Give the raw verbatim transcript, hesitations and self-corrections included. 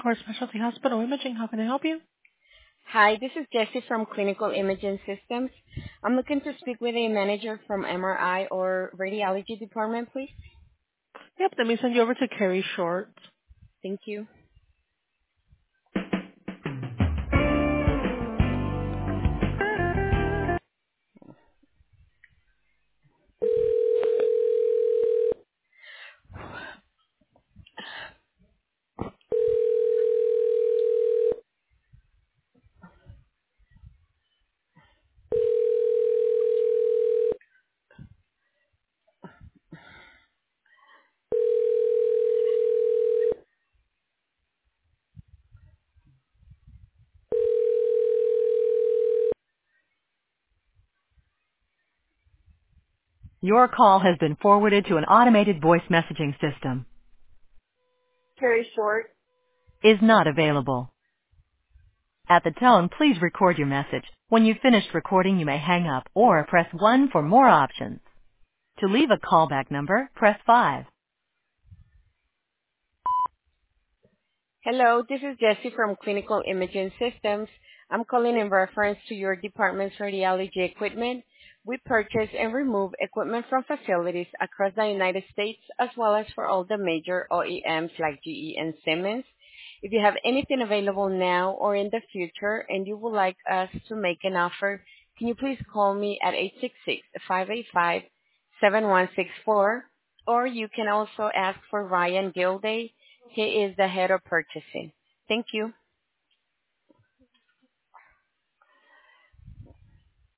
Core Specialty Hospital Imaging. How can I help you? Hi, this is Jessie from Clinical Imaging Systems. I'm looking to speak with a manager from M R I or radiology department, please. Yep, let me send you over to Carrie Short. Thank you. Your call has been forwarded to an automated voice messaging system. Carrie Short. Is not available. At the tone, please record your message. When you've finished recording, you may hang up or press one for more options. To leave a callback number, press five. Hello, this is Jessie from Clinical Imaging Systems. I'm calling in reference to your department's radiology equipment. We purchase and remove equipment from facilities across the United States as well as for all the major O E Ms like G E and Siemens. If you have anything available now or in the future and you would like us to make an offer, can you please call me at eight six six, five eight five, seven one six four, or you can also ask for Ryan Gilday. He is the head of purchasing. Thank you.